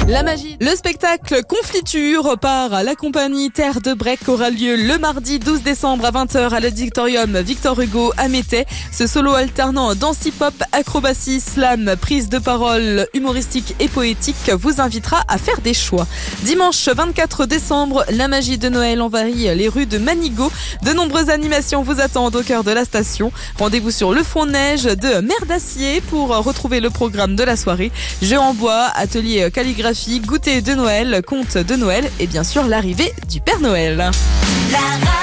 La magie. Le spectacle Confliture par la compagnie Terre de Breck aura lieu le mardi 12 décembre à 20h à l'auditorium Victor Hugo à Métais. Ce solo alternant danse hip-hop, acrobatie, slam, prise de parole humoristique et poétique vous invitera à faire des choix. Dimanche 24 décembre, la magie de Noël envahit les rues de Manigot. De nombreuses animations vous attendent au cœur de la station. Rendez-vous sur le front de neige de Mer d'Acier pour retrouver le programme de la soirée. Jeux en bois, atelier calligraphie, goûter de Noël, conte de Noël et bien sûr l'arrivée du Père Noël.